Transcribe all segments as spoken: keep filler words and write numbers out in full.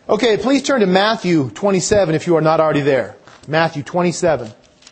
Okay, please turn to Matthew twenty-seven if you are not already there. Matthew twenty-seven.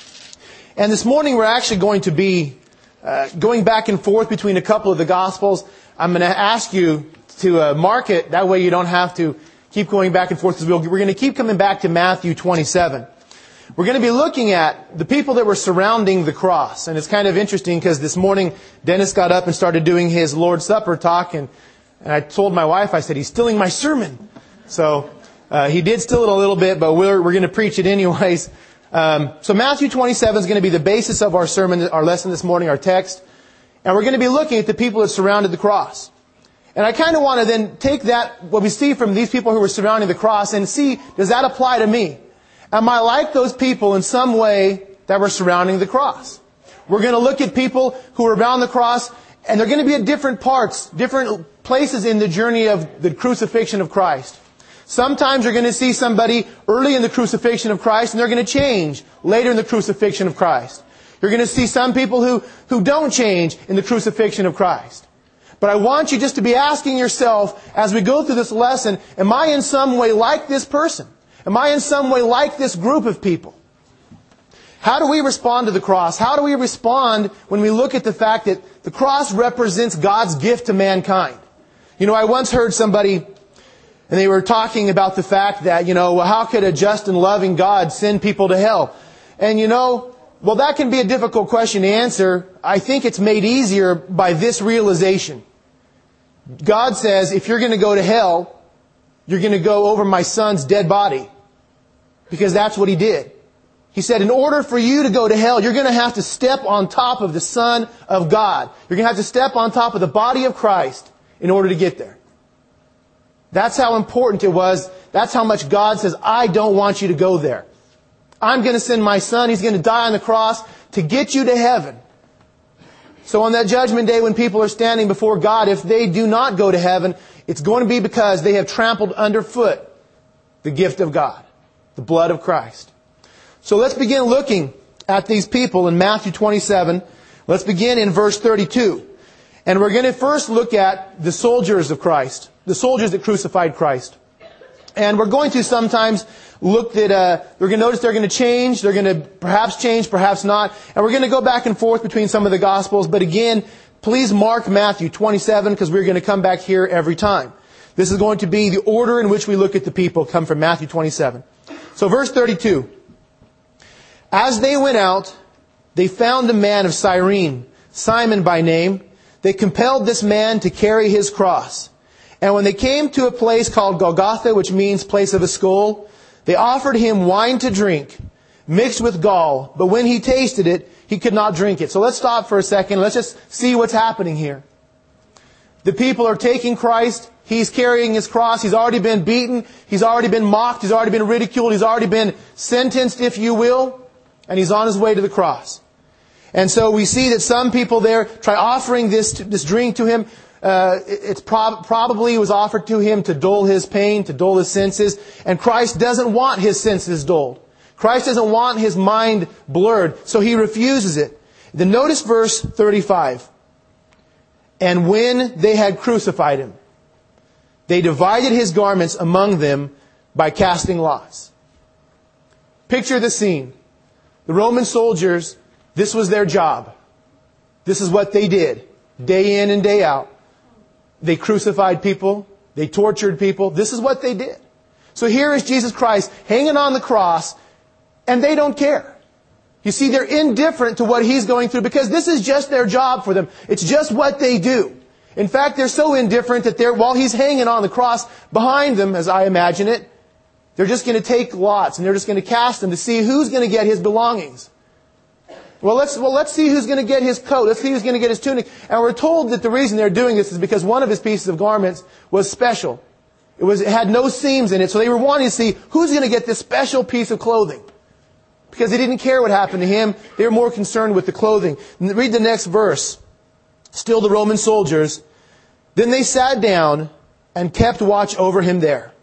And this morning we're actually going to be uh, going back and forth between a couple of the Gospels. I'm going to ask you to uh, mark it. That way you don't have to keep going back and forth, because we're going to keep coming back to Matthew twenty-seven. We're going to be looking at the people that were surrounding the cross. And it's kind of interesting because this morning Dennis got up and started doing his Lord's Supper talk. And, and I told my wife, I said, he's stealing my sermon. So uh, he did steal it a little bit, but we're, we're going to preach it anyways. Um, so Matthew twenty-seven is going to be the basis of our sermon, our lesson this morning, our text. And we're going to be looking at the people that surrounded the cross. And I kind of want to then take that, what we see from these people who were surrounding the cross, and see, does that apply to me? Am I like those people in some way that were surrounding the cross? We're going to look at people who were around the cross, and they're going to be at different parts, different places in the journey of the crucifixion of Christ. Sometimes you're going to see somebody early in the crucifixion of Christ, and they're going to change later in the crucifixion of Christ. You're going to see some people who, who don't change in the crucifixion of Christ. But I want you just to be asking yourself, as we go through this lesson, am I in some way like this person? Am I in some way like this group of people? How do we respond to the cross? How do we respond when we look at the fact that the cross represents God's gift to mankind? You know, I once heard somebody, and they were talking about the fact that, you know, well, how could a just and loving God send people to hell? And you know, well, that can be a difficult question to answer. I think it's made easier by this realization. God says, if you're going to go to hell, you're going to go over my son's dead body. Because that's what he did. He said, in order for you to go to hell, you're going to have to step on top of the Son of God. You're going to have to step on top of the body of Christ in order to get there. That's how important it was. That's how much God says, I don't want you to go there. I'm going to send my son. He's going to die on the cross to get you to heaven. So on that judgment day when people are standing before God, if they do not go to heaven, it's going to be because they have trampled underfoot the gift of God, the blood of Christ. So let's begin looking at these people in Matthew twenty-seven. Let's begin in verse thirty-two. And we're going to first look at the soldiers of Christ, the soldiers that crucified Christ. And we're going to sometimes look at, uh, we're going to notice they're going to change, they're going to perhaps change, perhaps not. And we're going to go back and forth between some of the Gospels. But again, please mark Matthew twenty-seven, because we're going to come back here every time. This is going to be the order in which we look at the people, come from Matthew twenty-seven. So verse thirty-two. As they went out, they found a man of Cyrene, Simon by name. They compelled this man to carry his cross. And when they came to a place called Golgotha, which means place of a skull, they offered him wine to drink, mixed with gall. But when he tasted it, he could not drink it. So let's stop for a second. Let's just see what's happening here. The people are taking Christ. He's carrying his cross. He's already been beaten. He's already been mocked. He's already been ridiculed. He's already been sentenced, if you will. And he's on his way to the cross. And so we see that some people there try offering this this drink to him. Uh, it's prob- probably was offered to him to dull his pain, to dull his senses. And Christ doesn't want his senses dulled. Christ doesn't want his mind blurred. So he refuses it. Then notice verse thirty-five. And when they had crucified him, they divided his garments among them by casting lots. Picture the scene. The Roman soldiers, this was their job. This is what they did, day in and day out. They crucified people. They tortured people. This is what they did. So here is Jesus Christ hanging on the cross, and they don't care. You see, they're indifferent to what he's going through because this is just their job for them. It's just what they do. In fact, they're so indifferent that they're, while he's hanging on the cross, behind them, as I imagine it, they're just going to take lots and they're just going to cast them to see who's going to get his belongings. Well, let's, well, let's see who's going to get his coat. Let's see who's going to get his tunic. And we're told that the reason they're doing this is because one of his pieces of garments was special. It was, it had no seams in it. So they were wanting to see who's going to get this special piece of clothing. Because they didn't care what happened to him. They were more concerned with the clothing. Read the next verse. Still the Roman soldiers. Then they sat down and kept watch over him there.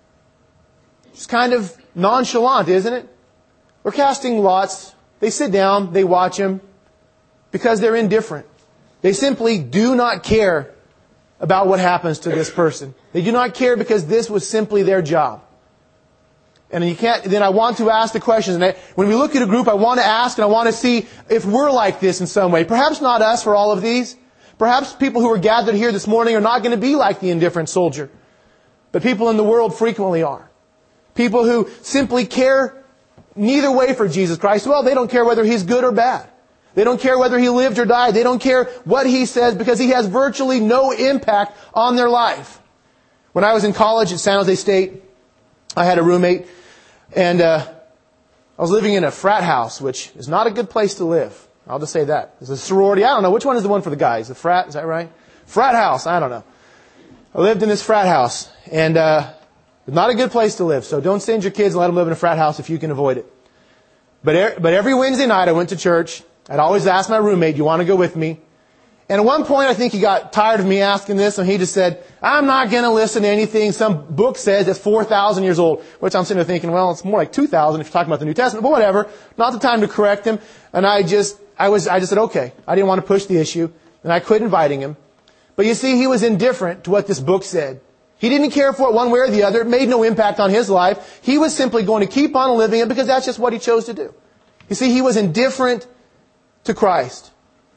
It's kind of nonchalant, isn't it? We're casting lots. They sit down, they watch him, because they're indifferent. They simply do not care about what happens to this person. They do not care because this was simply their job. And you can't, then I want to ask the questions. And I, when we look at a group, I want to ask and I want to see if we're like this in some way. Perhaps not us for all of these. Perhaps people who are gathered here this morning are not going to be like the indifferent soldier. But people in the world frequently are. People who simply care neither way for Jesus Christ. Well, they don't care whether He's good or bad. They don't care whether He lived or died. They don't care what He says because He has virtually no impact on their life. When I was in college at San Jose State, I had a roommate, and uh, I was living in a frat house, which is not a good place to live. I'll just say that. It's a sorority. I don't know. Which one is the one for the guys? The frat? Is that right? Frat house. I don't know. I lived in this frat house, and uh, it's not a good place to live. So don't send your kids and let them live in a frat house if you can avoid it. But er- but every Wednesday night I went to church. I'd always ask my roommate, do you want to go with me? And at one point I think he got tired of me asking this, and he just said, I'm not going to listen to anything some book says that's four thousand years old. Which I'm sitting there thinking, well, it's more like two thousand if you're talking about the New Testament, but whatever. Not the time to correct him. And I just, I was, I just said, okay. I didn't want to push the issue, and I quit inviting him. But you see, he was indifferent to what this book said. He didn't care for it one way or the other. It made no impact on his life. He was simply going to keep on living it because that's just what he chose to do. You see, he was indifferent to Christ.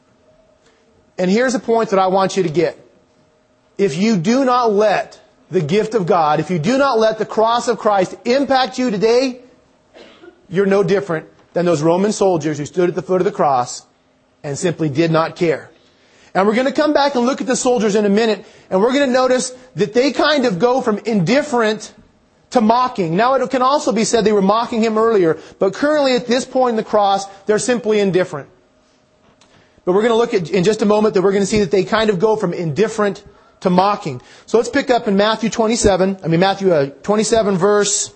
And here's a point that I want you to get. If you do not let the gift of God, if you do not let the cross of Christ impact you today, you're no different than those Roman soldiers who stood at the foot of the cross and simply did not care. And we're going to come back and look at the soldiers in a minute, and we're going to notice that they kind of go from indifferent to mocking. Now, it can also be said they were mocking Him earlier, but currently at this point in the cross, they're simply indifferent. But we're going to look at, in just a moment, that we're going to see that they kind of go from indifferent to mocking. So let's pick up in Matthew twenty-seven, I mean Matthew uh, twenty-seven verse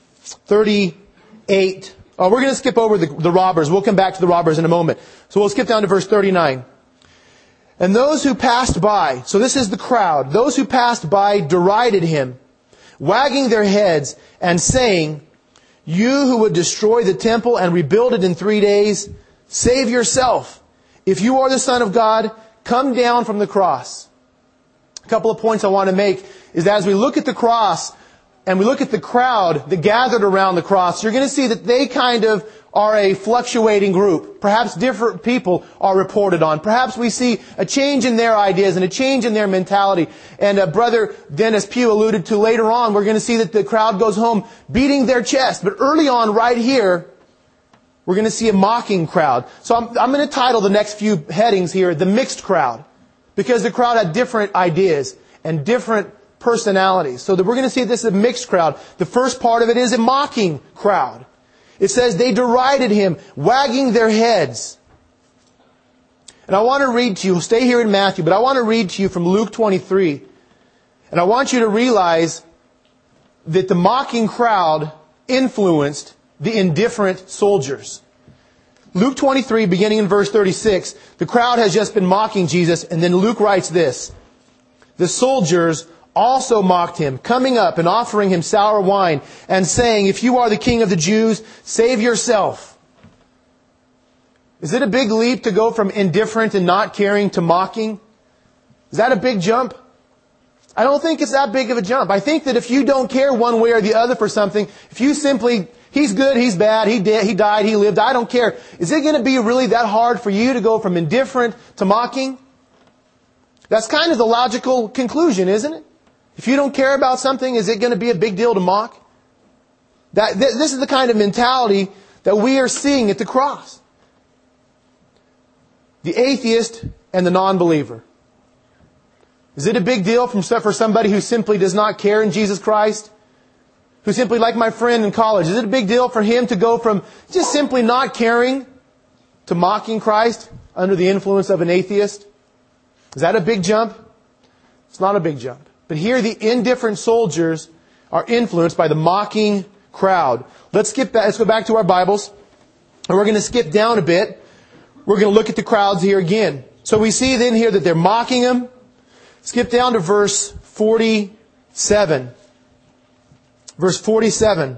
thirty-eight. Oh, we're going to skip over the, the robbers. We'll come back to the robbers in a moment. So we'll skip down to verse thirty-nine. And those who passed by, so this is the crowd, those who passed by derided Him, wagging their heads and saying, you who would destroy the temple and rebuild it in three days, save yourself. If you are the Son of God, come down from the cross. A couple of points I want to make is that as we look at the cross and we look at the crowd that gathered around the cross, you're going to see that they kind of are a fluctuating group. Perhaps different people are reported on. Perhaps we see a change in their ideas and a change in their mentality. And uh, Brother Dennis Pugh alluded to later on, we're going to see that the crowd goes home beating their chest. But early on, right here, we're going to see a mocking crowd. So I'm, I'm going to title the next few headings here, the mixed crowd. Because the crowd had different ideas and different personalities. So that we're going to see this is a mixed crowd. The first part of it is a mocking crowd. It says they derided Him, wagging their heads. And I want to read to you, stay here in Matthew, but I want to read to you from Luke twenty-three. And I want you to realize that the mocking crowd influenced the indifferent soldiers. Luke twenty-three, beginning in verse thirty-six, the crowd has just been mocking Jesus, and then Luke writes this. The soldiers also mocked Him, coming up and offering Him sour wine, and saying, if you are the King of the Jews, save yourself. Is it a big leap to go from indifferent and not caring to mocking? Is that a big jump? I don't think it's that big of a jump. I think that if you don't care one way or the other for something, if you simply, he's good, he's bad, he did, he died, he lived, I don't care. Is it going to be really that hard for you to go from indifferent to mocking? That's kind of the logical conclusion, isn't it? If you don't care about something, is it going to be a big deal to mock? That, th- this is the kind of mentality that we are seeing at the cross. The atheist and the non-believer. Is it a big deal from, for somebody who simply does not care in Jesus Christ? Who simply, like my friend in college, is it a big deal for him to go from just simply not caring to mocking Christ under the influence of an atheist? Is that a big jump? It's not a big jump. But here the indifferent soldiers are influenced by the mocking crowd. Let's skip back, let's go back to our Bibles. And we're going to skip down a bit. We're going to look at the crowds here again. So we see then here that they're mocking Him. Skip down to verse forty-seven. Verse forty-seven.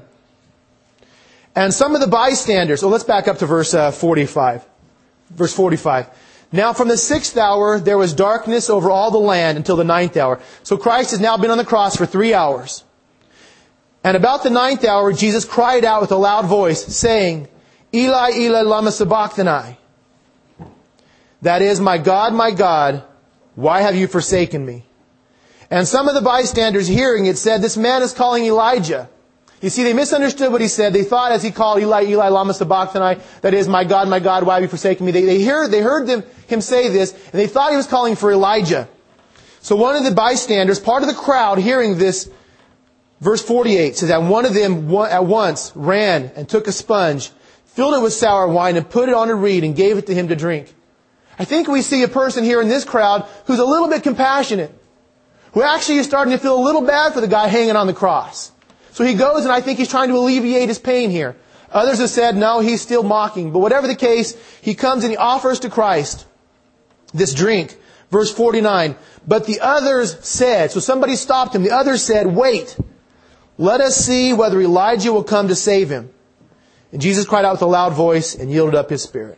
And some of the bystanders, so let's back up to verse uh, forty-five. Verse forty-five. Now from the sixth hour there was darkness over all the land until the ninth hour. So Christ has now been on the cross for three hours. And about the ninth hour, Jesus cried out with a loud voice, saying, Eli, Eli, lama sabachthani. That is, my God, my God, why have you forsaken me? And some of the bystanders hearing it said, this man is calling Elijah. You see, they misunderstood what he said. They thought as he called Eli, Eli, lama sabachthani, that is, my God, my God, why have you forsaken me? They, they heard, they heard them, him say this, and they thought he was calling for Elijah. So one of the bystanders, part of the crowd, hearing this, verse forty-eight says that one of them at once ran and took a sponge, filled it with sour wine, and put it on a reed and gave it to him to drink. I think we see a person here in this crowd who's a little bit compassionate, who actually is starting to feel a little bad for the guy hanging on the cross. So he goes, and I think he's trying to alleviate his pain here. Others have said, no, he's still mocking. But whatever the case, he comes and he offers to Christ this drink. Verse forty-nine, but the others said, so somebody stopped him. The others said, wait, let us see whether Elijah will come to save him. And Jesus cried out with a loud voice and yielded up his spirit.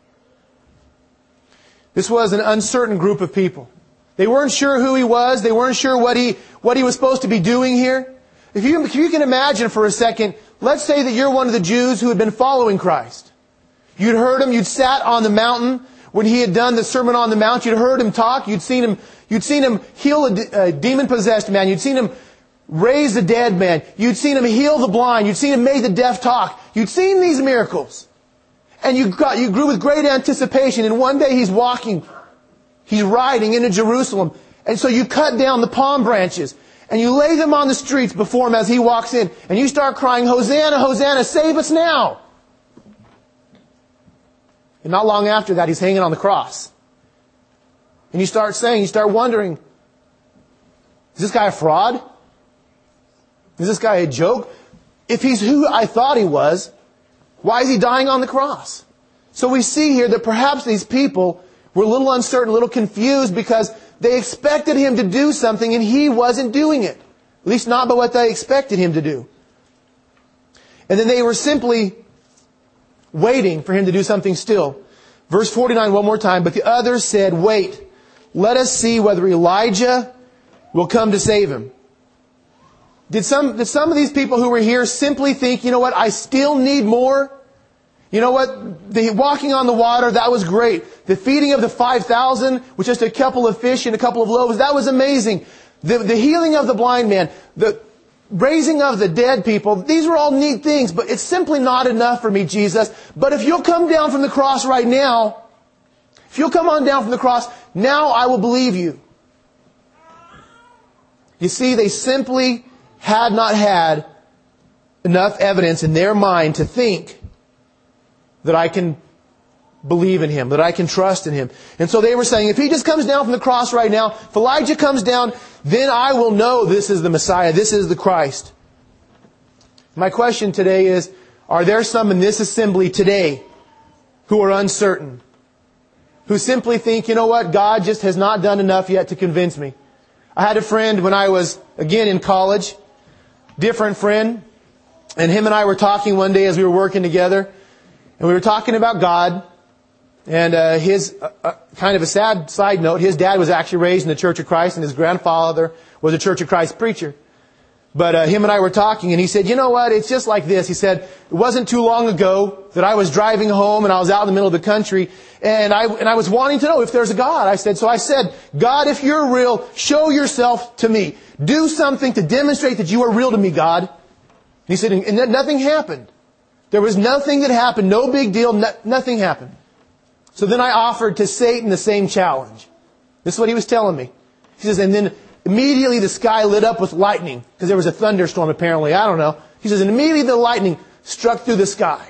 This was an uncertain group of people. They weren't sure who he was. They weren't sure what he, what he was supposed to be doing here. If you, if you can imagine for a second, let's say that you're one of the Jews who had been following Christ. You'd heard him, you'd sat on the mountain when he had done the Sermon on the Mount. You'd heard him talk, you'd seen him, you'd seen him heal a, a demon-possessed man. You'd seen him raise a dead man. You'd seen him heal the blind. You'd seen him make the deaf talk. You'd seen these miracles. And you got, you grew with great anticipation. And one day he's walking, he's riding into Jerusalem. And so you cut down the palm branches and you lay them on the streets before him as he walks in. And you start crying, Hosanna, Hosanna, save us now. And not long after that, he's hanging on the cross. And you start saying, you start wondering, is this guy a fraud? Is this guy a joke? If he's who I thought he was, why is he dying on the cross? So we see here that perhaps these people were a little uncertain, a little confused because they expected him to do something and he wasn't doing it. At least not by what they expected him to do. And then they were simply waiting for him to do something still. Verse forty-nine, one more time. But the others said, wait, let us see whether Elijah will come to save him. Did some, did some of these people who were here simply think, you know what, I still need more? You know what, the walking on the water, that was great. The feeding of the five thousand with just a couple of fish and a couple of loaves, that was amazing. The, the healing of the blind man, the raising of the dead people, these were all neat things, but it's simply not enough for me, Jesus. But if you'll come down from the cross right now, if you'll come on down from the cross, now I will believe you. You see, they simply had not had enough evidence in their mind to think that I can believe in him, that I can trust in him. And so they were saying, if he just comes down from the cross right now, if Elijah comes down, then I will know this is the Messiah, this is the Christ. My question today is, are there some in this assembly today who are uncertain? Who simply think, you know what, God just has not done enough yet to convince me. I had a friend when I was, again, in college, different friend, and him and I were talking one day as we were working together, and we were talking about God, and uh, his, uh, uh, kind of a sad side note, his dad was actually raised in the Church of Christ, and his grandfather was a Church of Christ preacher. But uh, him and I were talking, and he said, you know what, it's just like this. He said, it wasn't too long ago that I was driving home, and I was out in the middle of the country, and I, and I was wanting to know if there's a God. I said, so I said, God, if you're real, show yourself to me. Do something to demonstrate that you are real to me, God. And he said, and nothing happened. There was nothing that happened, no big deal, no, nothing happened. So then I offered to Satan the same challenge. This is what he was telling me. He says, and then immediately the sky lit up with lightning, because there was a thunderstorm apparently, I don't know. He says, and immediately the lightning struck through the sky.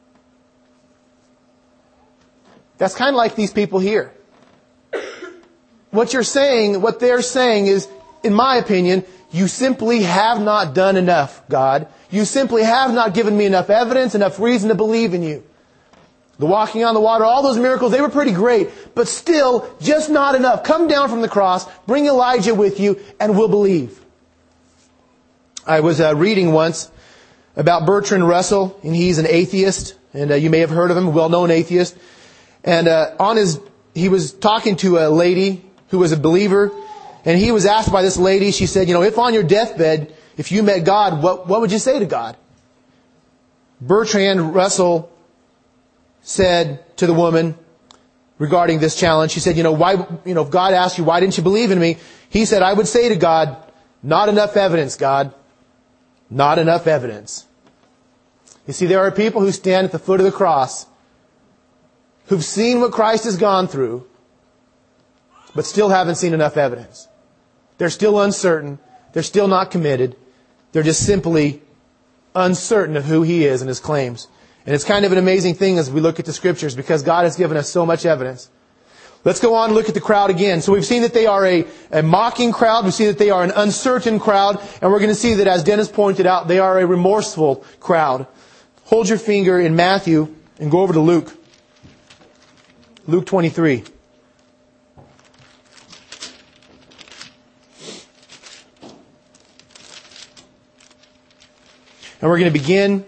That's kind of like these people here. What you're saying, what they're saying is, in my opinion, you simply have not done enough, God. You simply have not given me enough evidence, enough reason to believe in you. The walking on the water, all those miracles, they were pretty great, but still, just not enough. Come down from the cross, bring Elijah with you, and we'll believe. I was uh, reading once about Bertrand Russell, and he's an atheist, and uh, you may have heard of him, a well-known atheist. And uh, on his he was talking to a lady who was a believer, and he was asked by this lady, she said, you know, if on your deathbed, if you met God, what, what would you say to God? Bertrand Russell said to the woman regarding this challenge, she said, you know, why, you know, if God asked you, why didn't you believe in me? He said, I would say to God, not enough evidence, God. Not enough evidence. You see, there are people who stand at the foot of the cross, who've seen what Christ has gone through, but still haven't seen enough evidence. They're still uncertain. They're still not committed. They're just simply uncertain of who He is and His claims. And it's kind of an amazing thing as we look at the Scriptures, because God has given us so much evidence. Let's go on and look at the crowd again. So we've seen that they are a, a mocking crowd. We've seen that they are an uncertain crowd. And we're going to see that, as Dennis pointed out, they are a remorseful crowd. Hold your finger in Matthew and go over to Luke. Luke twenty-three. And we're going to begin...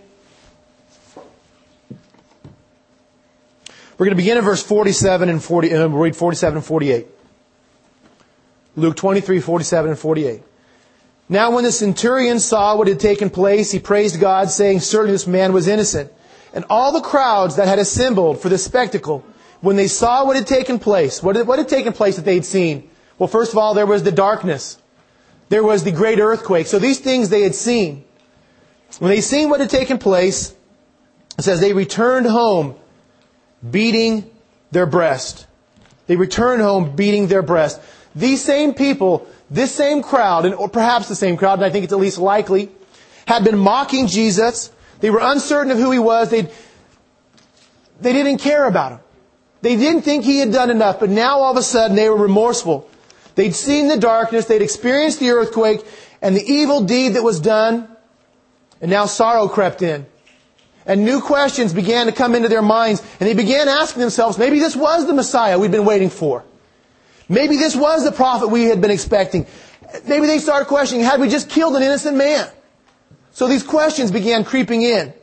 We're going to begin in verse forty-seven and forty, and we'll read forty-seven and forty-eight. Luke twenty-three, forty-seven and forty-eight. Now when the centurion saw what had taken place, he praised God, saying, certainly this man was innocent. And all the crowds that had assembled for the spectacle, when they saw what had taken place, what had, what had taken place that they had seen? Well, first of all, there was the darkness. There was the great earthquake. So these things they had seen. When they seen what had taken place, it says they returned home, beating their breast. They returned home beating their breast. These same people, this same crowd, and or perhaps the same crowd, and I think it's at least likely, had been mocking Jesus. They were uncertain of who He was. They they didn't care about Him. They didn't think He had done enough, but now all of a sudden they were remorseful. They'd seen the darkness, they'd experienced the earthquake, and the evil deed that was done, and now sorrow crept in. And new questions began to come into their minds. And they began asking themselves, maybe this was the Messiah we'd been waiting for. Maybe this was the prophet we had been expecting. Maybe they started questioning, had we just killed an innocent man? So these questions began creeping in.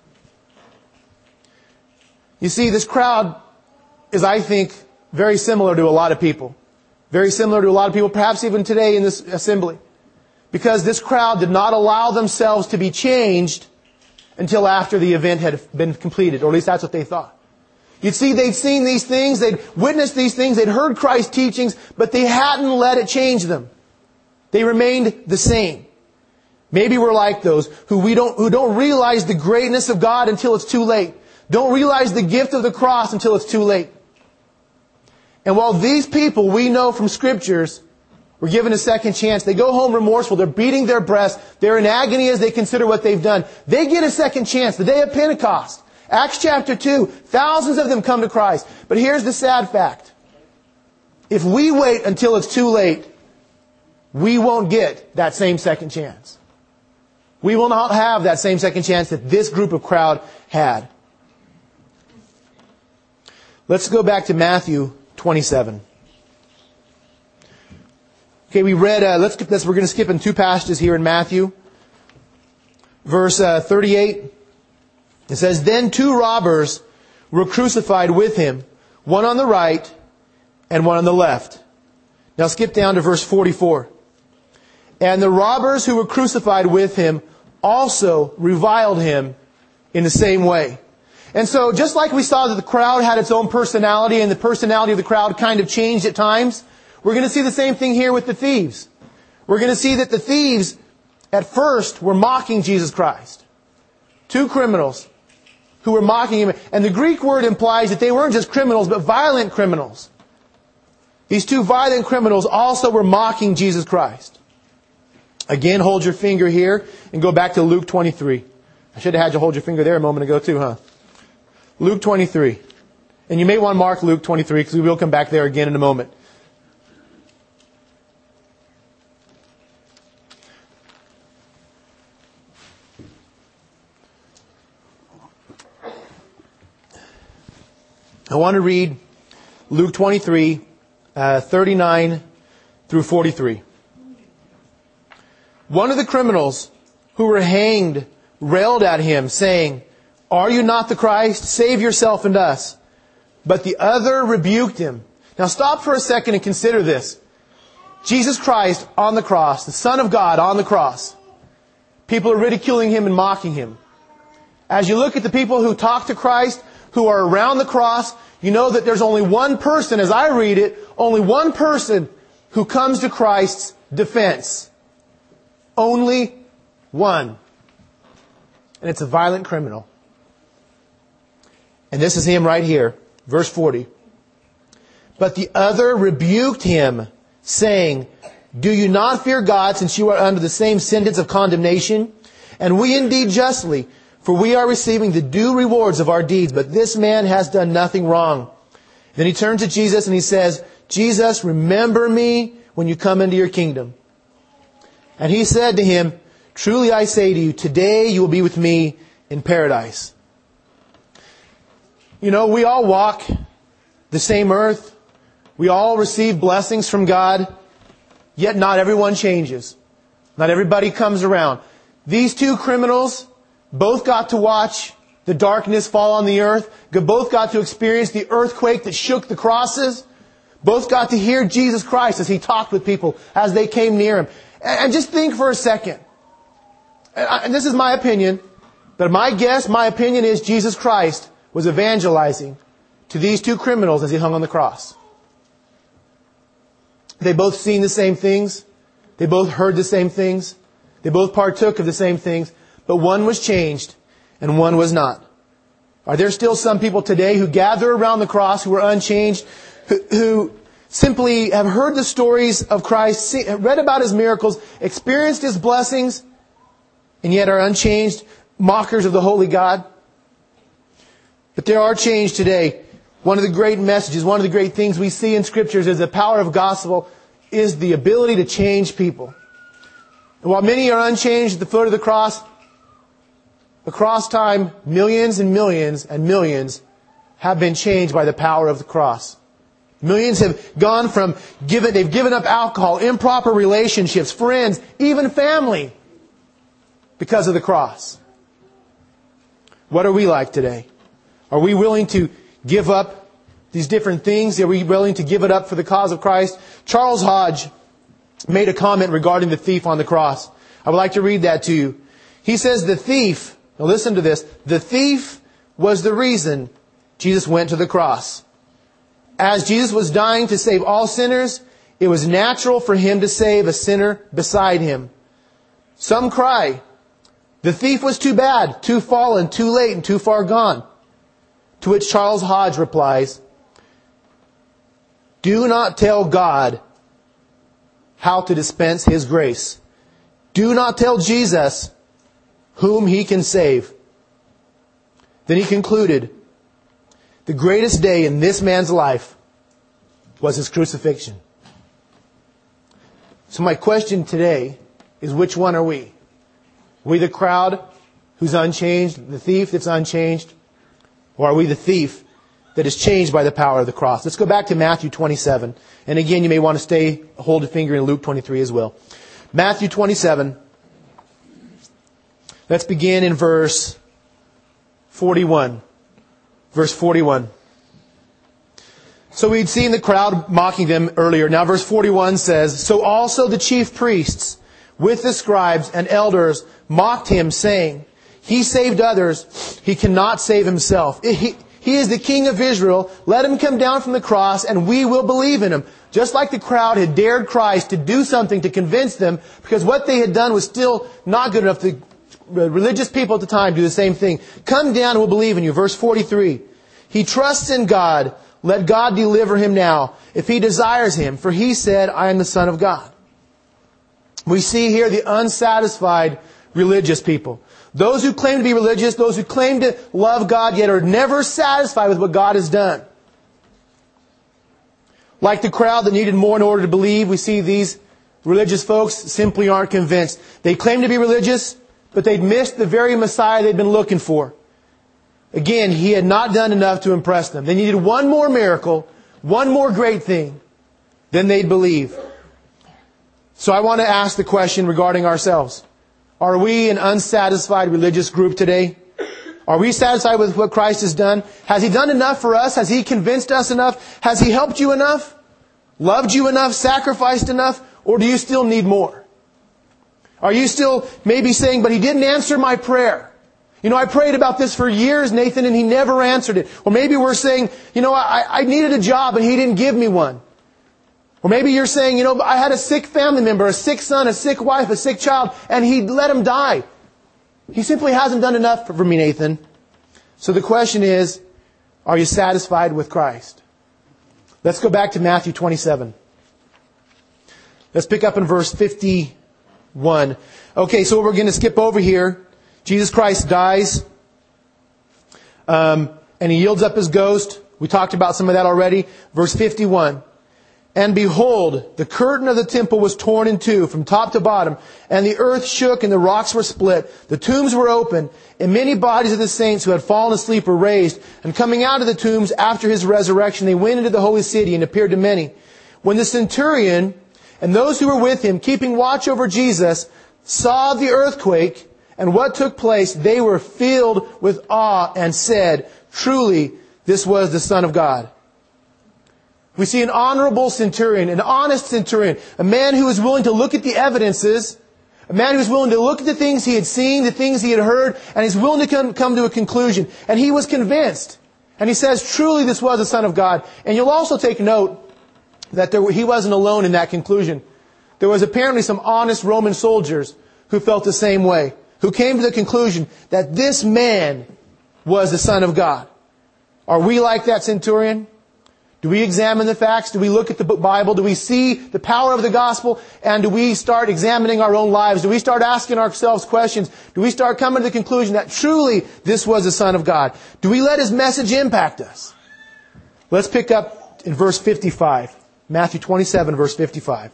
You see, this crowd is, I think, very similar to a lot of people. Very similar to a lot of people, perhaps even today in this assembly. Because this crowd did not allow themselves to be changed until after the event had been completed, or at least that's what they thought. You see, they'd seen these things, they'd witnessed these things, they'd heard Christ's teachings, but they hadn't let it change them. They remained the same. Maybe we're like those who we don't who don't realize the greatness of God until it's too late. Don't realize the gift of the cross until it's too late. And while these people, we know from Scriptures, were given a second chance. They go home remorseful. They're beating their breasts. They're in agony as they consider what they've done. They get a second chance. The day of Pentecost. Acts chapter two. Thousands of them come to Christ. But here's the sad fact. If we wait until it's too late, we won't get that same second chance. We will not have that same second chance that this group of crowd had. Let's go back to Matthew twenty-seven. Okay, we read, uh, let's skip this. We're going to skip in two passages here in Matthew. Verse uh, thirty-eight. It says, then two robbers were crucified with Him, one on the right and one on the left. Now skip down to verse forty-four. And the robbers who were crucified with Him also reviled Him in the same way. And so just like we saw that the crowd had its own personality, and the personality of the crowd kind of changed at times, we're going to see the same thing here with the thieves. We're going to see that the thieves at first were mocking Jesus Christ. Two criminals who were mocking Him. And the Greek word implies that they weren't just criminals, but violent criminals. These two violent criminals also were mocking Jesus Christ. Again, hold your finger here and go back to Luke twenty-three. I should have had you hold your finger there a moment ago too, huh? Luke twenty-three. And you may want to mark Luke twenty-three because we will come back there again in a moment. I want to read Luke twenty-three, uh, thirty-nine through forty-three. One of the criminals who were hanged railed at Him, saying, "Are you not the Christ? Save yourself and us." But the other rebuked Him, Now stop for a second and consider this. Jesus Christ on the cross, the Son of God on the cross. People are ridiculing Him and mocking Him. As you look at the people who talk to Christ, who are around the cross, you know that there's only one person, as I read it, only one person who comes to Christ's defense. Only one. And it's a violent criminal. And this is him right here, verse forty. But the other rebuked him, saying, do you not fear God, since you are under the same sentence of condemnation? And we indeed justly, for we are receiving the due rewards of our deeds, but this man has done nothing wrong. Then he turns to Jesus and he says, Jesus, remember me when you come into your kingdom. And he said to him, truly I say to you, today you will be with me in paradise. You know, we all walk the same earth. We all receive blessings from God. Yet not everyone changes. Not everybody comes around. These two criminals both got to watch the darkness fall on the earth. Both got to experience the earthquake that shook the crosses. Both got to hear Jesus Christ as He talked with people as they came near Him. And just think for a second. And this is my opinion, but my guess, my opinion is Jesus Christ was evangelizing to these two criminals as He hung on the cross. They both seen the same things. They both heard the same things. They both partook of the same things. But one was changed and one was not. Are there still some people today who gather around the cross who are unchanged, who, who simply have heard the stories of Christ, see, read about His miracles, experienced His blessings, and yet are unchanged, mockers of the holy God? But there are changed today. One of the great messages, one of the great things we see in Scriptures is the power of gospel is the ability to change people. And while many are unchanged at the foot of the cross, across time, millions and millions and millions have been changed by the power of the cross. Millions have gone from, given, they've given up alcohol, improper relationships, friends, even family, because of the cross. What are we like today? Are we willing to give up these different things? Are we willing to give it up for the cause of Christ? Charles Hodge made a comment regarding the thief on the cross. I would like to read that to you. He says the thief, now listen to this, the thief was the reason Jesus went to the cross. As Jesus was dying to save all sinners, it was natural for Him to save a sinner beside Him. Some cry, the thief was too bad, too fallen, too late, and too far gone. To which Charles Hodge replies, do not tell God how to dispense His grace. Do not tell Jesus whom He can save. Then he concluded, the greatest day in this man's life was his crucifixion. So my question today is, which one are we? Are we the crowd who's unchanged, the thief that's unchanged? Or are we the thief that is changed by the power of the cross? Let's go back to Matthew twenty-seven. And again, you may want to stay, hold a finger in Luke twenty-three as well. Matthew twenty-seven. Let's begin in verse forty-one. Verse forty-one. So we'd seen the crowd mocking them earlier. Now verse forty-one says, so also the chief priests with the scribes and elders mocked Him, saying, He saved others, He cannot save Himself. He, he is the King of Israel. Let Him come down from the cross and we will believe in Him. Just like the crowd had dared Christ to do something to convince them, because what they had done was still not good enough. The religious people at the time do the same thing. Come down and we'll believe in you. Verse forty-three. He trusts in God. Let God deliver him now, if He desires him. For He said, I am the Son of God. We see here the unsatisfied religious people. Those who claim to be religious, those who claim to love God, yet are never satisfied with what God has done. Like the crowd that needed more in order to believe, we see these religious folks simply aren't convinced. They claim to be religious, but they'd missed the very Messiah they'd been looking for. Again, He had not done enough to impress them. They needed one more miracle, one more great thing, then they'd believe. So I want to ask the question regarding ourselves. Are we an unsatisfied religious group today? Are we satisfied with what Christ has done? Has He done enough for us? Has He convinced us enough? Has He helped you enough? Loved you enough? Sacrificed enough? Or do you still need more? Are you still maybe saying, but He didn't answer my prayer? You know, I prayed about this for years, Nathan, and He never answered it. Or maybe we're saying, you know, I, I needed a job and He didn't give me one. Or maybe you're saying, you know, I had a sick family member, a sick son, a sick wife, a sick child, and He let him die. He simply hasn't done enough for me, Nathan. So the question is, are you satisfied with Christ? Let's go back to Matthew twenty-seven. Let's pick up in verse fifty-one. Okay, so we're going to skip over here. Jesus Christ dies, um, and He yields up His ghost. We talked about some of that already. Verse fifty-one. And behold, the curtain of the temple was torn in two from top to bottom, and the earth shook and the rocks were split. The tombs were opened, and many bodies of the saints who had fallen asleep were raised. And coming out of the tombs after His resurrection, they went into the holy city and appeared to many. When the centurion and those who were with him, keeping watch over Jesus, saw the earthquake and what took place, they were filled with awe and said, truly, this was the Son of God. We see an honorable centurion, an honest centurion, a man who was willing to look at the evidences, a man who was willing to look at the things he had seen, the things he had heard, and he's willing to come, come to a conclusion. And he was convinced. And he says, truly this was the Son of God. And you'll also take note that there, he wasn't alone in that conclusion. There was apparently some honest Roman soldiers who felt the same way, who came to the conclusion that this man was the Son of God. Are we like that centurion? Do we examine the facts? Do we look at the Bible? Do we see the power of the gospel? And do we start examining our own lives? Do we start asking ourselves questions? Do we start coming to the conclusion that truly this was the Son of God? Do we let His message impact us? Let's pick up in verse fifty-five. Matthew twenty-seven, verse fifty-five.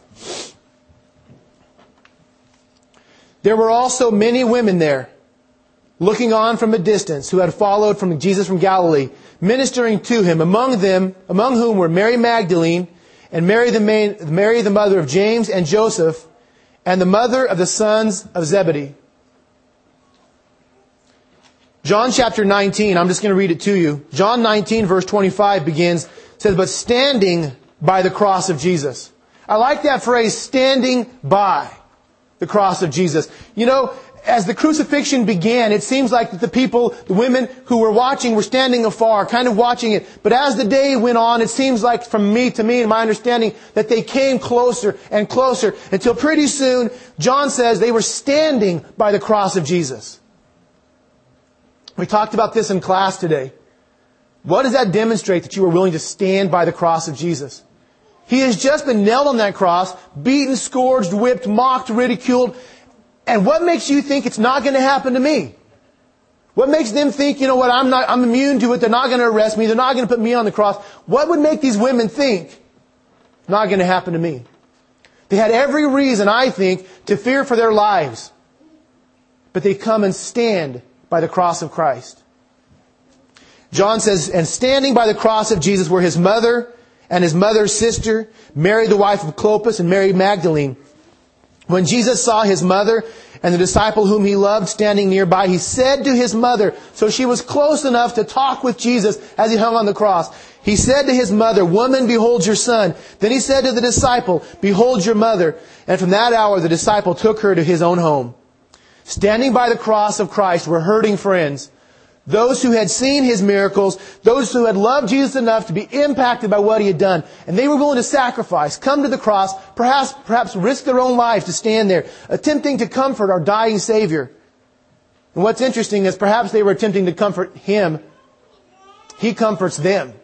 There were also many women there, looking on from a distance, who had followed from Jesus from Galilee, ministering to Him, among them, among whom were Mary Magdalene, and Mary the, main, Mary the mother of James and Joseph, and the mother of the sons of Zebedee. John chapter nineteen, I'm just going to read it to you. John nineteen, verse twenty-five begins, says, but standing by the cross of Jesus. I like that phrase, standing by the cross of Jesus. You know, as the crucifixion began, it seems like the people, the women who were watching were standing afar, kind of watching it. But as the day went on, it seems like from me to me and my understanding that they came closer and closer until pretty soon, John says they were standing by the cross of Jesus. We talked about this in class today. What does that demonstrate that you were willing to stand by the cross of Jesus? He has just been nailed on that cross, beaten, scourged, whipped, mocked, ridiculed. And what makes you think it's not going to happen to me? What makes them think, you know what, I'm not, I'm immune to it, they're not going to arrest me, they're not going to put me on the cross? What would make these women think it's not going to happen to me? They had every reason, I think, to fear for their lives. But they come and stand by the cross of Christ. John says, and standing by the cross of Jesus were His mother and His mother's sister, Mary the wife of Clopas, and Mary Magdalene. When Jesus saw His mother and the disciple whom He loved standing nearby, He said to His mother, so she was close enough to talk with Jesus as He hung on the cross. He said to His mother, woman, behold your son. Then He said to the disciple, behold your mother. And from that hour the disciple took her to his own home. Standing by the cross of Christ were hurting friends. Those who had seen His miracles, those who had loved Jesus enough to be impacted by what He had done. And they were willing to sacrifice, come to the cross, perhaps, perhaps risk their own lives to stand there, attempting to comfort our dying Savior. And what's interesting is perhaps they were attempting to comfort Him. He comforts them.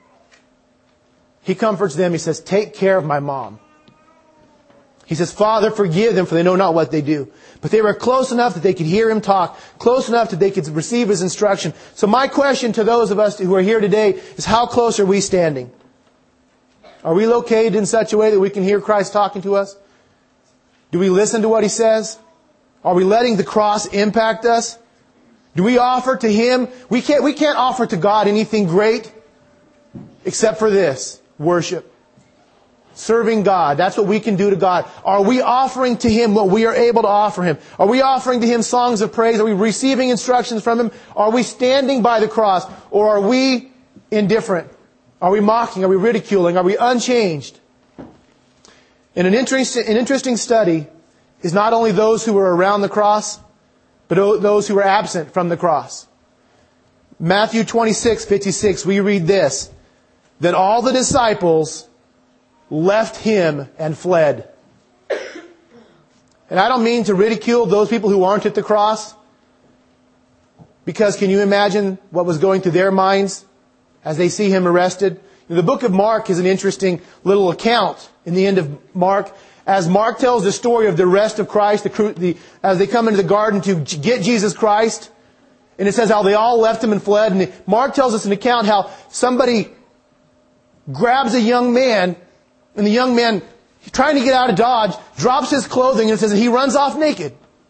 He comforts them. He says, take care of my mom. He says, Father, forgive them, for they know not what they do. But they were close enough that they could hear Him talk, close enough that they could receive His instruction. So my question to those of us who are here today is, how close are we standing? Are we located in such a way that we can hear Christ talking to us? Do we listen to what He says? Are we letting the cross impact us? Do we offer to Him? We can't, we can't offer to God anything great except for this, worship. Serving God. That's what we can do to God. Are we offering to Him what we are able to offer Him? Are we offering to Him songs of praise? Are we receiving instructions from Him? Are we standing by the cross? Or are we indifferent? Are we mocking? Are we ridiculing? Are we unchanged? And an interesting, an interesting study is not only those who were around the cross, but those who were absent from the cross. Matthew twenty-six fifty-six, we read this. Then all the disciples left Him and fled. And I don't mean to ridicule those people who aren't at the cross, because can you imagine what was going through their minds as they see Him arrested? The book of Mark is an interesting little account in the end of Mark. As Mark tells the story of the arrest of Christ, the, the, as they come into the garden to get Jesus Christ, and it says how they all left Him and fled. And Mark tells us an account how somebody grabs a young man, and the young man, trying to get out of Dodge, drops his clothing, and it says that he runs off naked.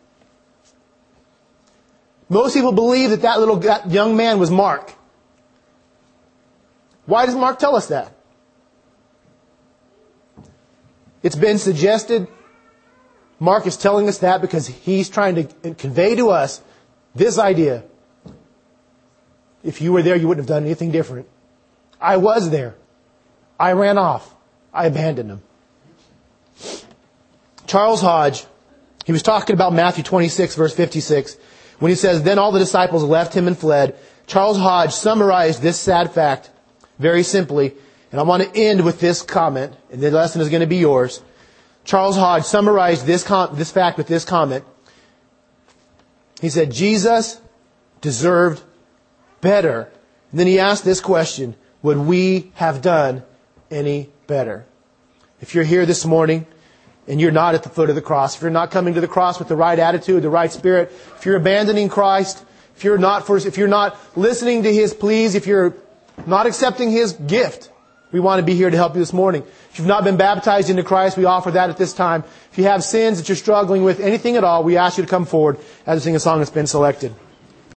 Most people believe that that little that young man was Mark. Why does Mark tell us that? It's been suggested Mark is telling us that because he's trying to convey to us this idea. If you were there, you wouldn't have done anything different. I was there. I ran off. I abandoned him. Charles Hodge, he was talking about Matthew twenty-six, verse fifty-six, when he says, then all the disciples left Him and fled. Charles Hodge summarized this sad fact very simply, and I want to end with this comment, and the lesson is going to be yours. Charles Hodge summarized this com- this fact with this comment. He said, Jesus deserved better. And then he asked this question, would we have done any better? If you're here this morning and you're not at the foot of the cross, if you're not coming to the cross with the right attitude, the right spirit, if you're abandoning Christ, if you're not for, if you're not listening to His pleas, if you're not accepting His gift, we want to be here to help you this morning. If you've not been baptized into Christ, we offer that at this time. If you have sins that you're struggling with, anything at all, we ask you to come forward as we sing a song that's been selected.